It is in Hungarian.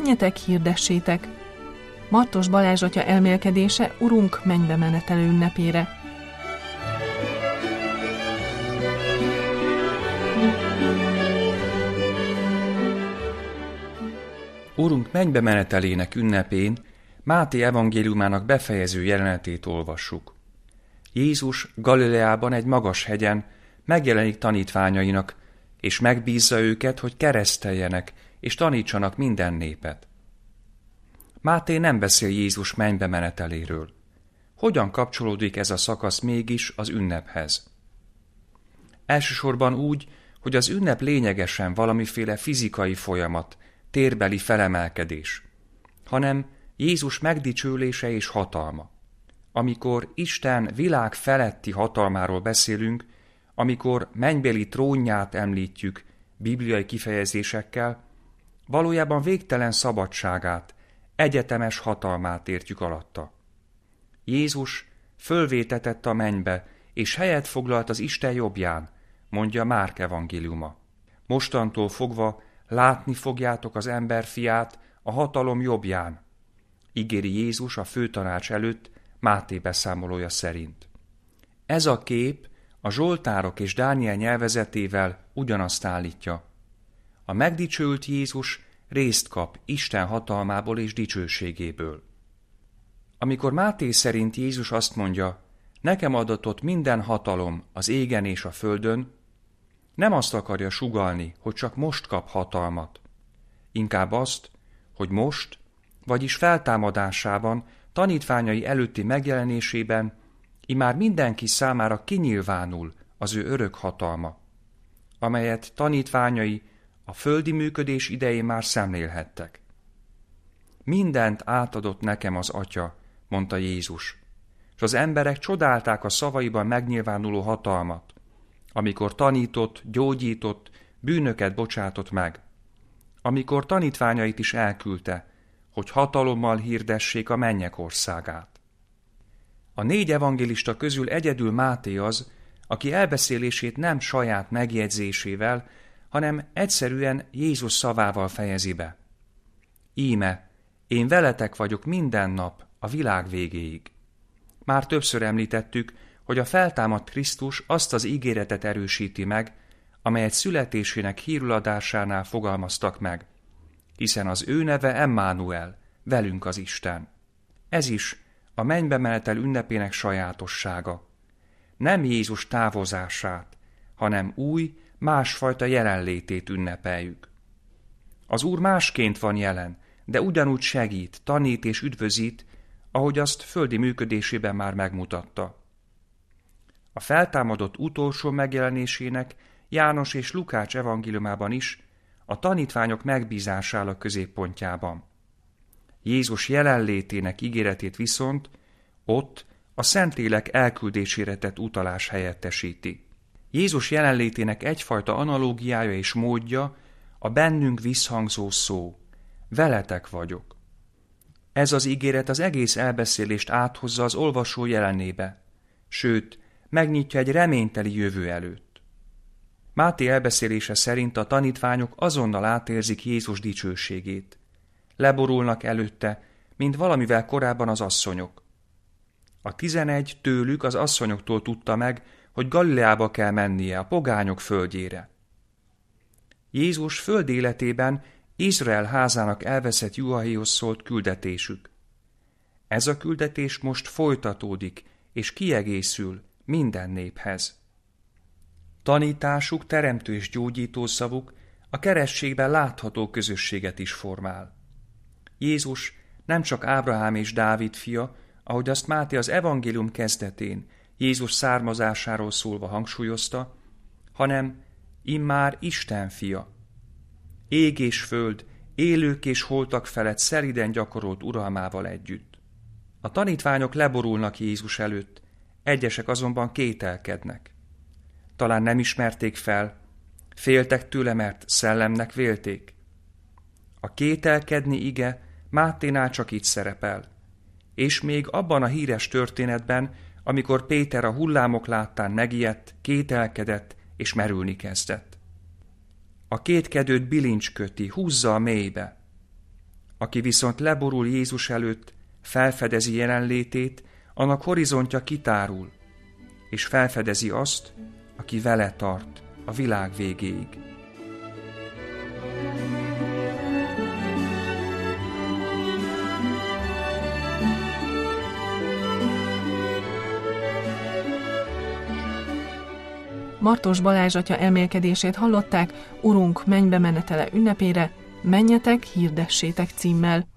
menjetek, hirdessétek. Martos Balázs atya elmélkedése Urunk mennybe menetelő ünnepére. Urunk mennybe menetelének ünnepén Máté evangéliumának befejező jelenetét olvassuk. Jézus Galileában egy magas hegyen megjelenik tanítványainak, és megbízza őket, hogy kereszteljenek és tanítsanak minden népet. Máté nem beszél Jézus mennybe meneteléről. Hogyan kapcsolódik ez a szakasz mégis az ünnephez? Elsősorban úgy, hogy az ünnep lényegesen valamiféle fizikai folyamat, térbeli felemelkedés, hanem Jézus megdicsőlése és hatalma. Amikor Isten világ feletti hatalmáról beszélünk, amikor mennybéli trónját említjük bibliai kifejezésekkel, valójában végtelen szabadságát, egyetemes hatalmát értjük alatta. Jézus fölvétetett a mennybe, és helyet foglalt az Isten jobbján, mondja Márk evangéliuma. Mostantól fogva látni fogjátok az emberfiát a hatalom jobbján, ígéri Jézus a főtanács előtt Máté beszámolója szerint. Ez a kép a Zsoltárok és Dániel nyelvezetével ugyanazt állítja. A megdicsőült Jézus részt kap Isten hatalmából és dicsőségéből. Amikor Máté szerint Jézus azt mondja, nekem adatott minden hatalom az égen és a földön, nem azt akarja sugallni, hogy csak most kap hatalmat. Inkább azt, hogy most, vagyis feltámadásában, tanítványai előtti megjelenésében immár mindenki számára kinyilvánul az ő örök hatalma, amelyet tanítványai a földi működés idején már szemlélhettek. Mindent átadott nekem az Atya, mondta Jézus, és az emberek csodálták a szavaiban megnyilvánuló hatalmat, amikor tanított, gyógyított, bűnöket bocsátott meg, amikor tanítványait is elküldte, hogy hatalommal hirdessék a mennyek országát. A 4 evangélista közül egyedül Máté az, aki elbeszélését nem saját megjegyzésével, hanem egyszerűen Jézus szavával fejezi be. Íme, én veletek vagyok minden nap a világ végéig. Már többször említettük, hogy a feltámadt Krisztus azt az ígéretet erősíti meg, amelyet születésének híruladásánál fogalmaztak meg, hiszen az ő neve Emmanuel, velünk az Isten. Ez is a mennybe menetel ünnepének sajátossága. Nem Jézus távozását, hanem új, másfajta jelenlétét ünnepeljük. Az Úr másként van jelen, de ugyanúgy segít, tanít és üdvözít, ahogy azt földi működésében már megmutatta. A feltámadott utolsó megjelenésének János és Lukács evangéliumában is a tanítványok megbízása áll a középpontjában. Jézus jelenlétének ígéretét viszont ott a Szentlélek elküldésére tett utalás helyettesíti. Jézus jelenlétének egyfajta analógiája és módja a bennünk visszhangzó szó. Veletek vagyok. Ez az ígéret az egész elbeszélést áthozza az olvasó jelenébe, sőt, megnyitja egy reményteli jövő előtt. Máté elbeszélése szerint a tanítványok azonnal átérzik Jézus dicsőségét. Leborulnak előtte, mint valamivel korábban az asszonyok. A 11 tőlük az asszonyoktól tudta meg, hogy Galileába kell mennie, a pogányok földjére. Jézus földi életében Izrael házának elveszett juhaihoz szólt küldetésük. Ez a küldetés most folytatódik és kiegészül minden néphez. Tanításuk, teremtő és gyógyító szavuk a kerességben látható közösséget is formál. Jézus nem csak Ábrahám és Dávid fia, ahogy azt Máté az evangélium kezdetén Jézus származásáról szólva hangsúlyozta, hanem immár Isten fia. Ég és föld, élők és holtak felett szeliden gyakorolt uralmával együtt. A tanítványok leborulnak Jézus előtt, egyesek azonban kételkednek. Talán nem ismerték fel, féltek tőle, mert szellemnek vélték. A kételkedni ige Máténál csak itt szerepel, és még abban a híres történetben, amikor Péter a hullámok láttán megijedt, kételkedett és merülni kezdett. A kétkedőt bilincs köti, húzza a mélybe. Aki viszont leborul Jézus előtt, felfedezi jelenlétét, annak horizontja kitárul, és felfedezi azt, aki vele tart a világ végéig. Martos Balázs atya elmélkedését hallották Urunk mennybe menetele ünnepére, Menjetek, hirdessétek címmel.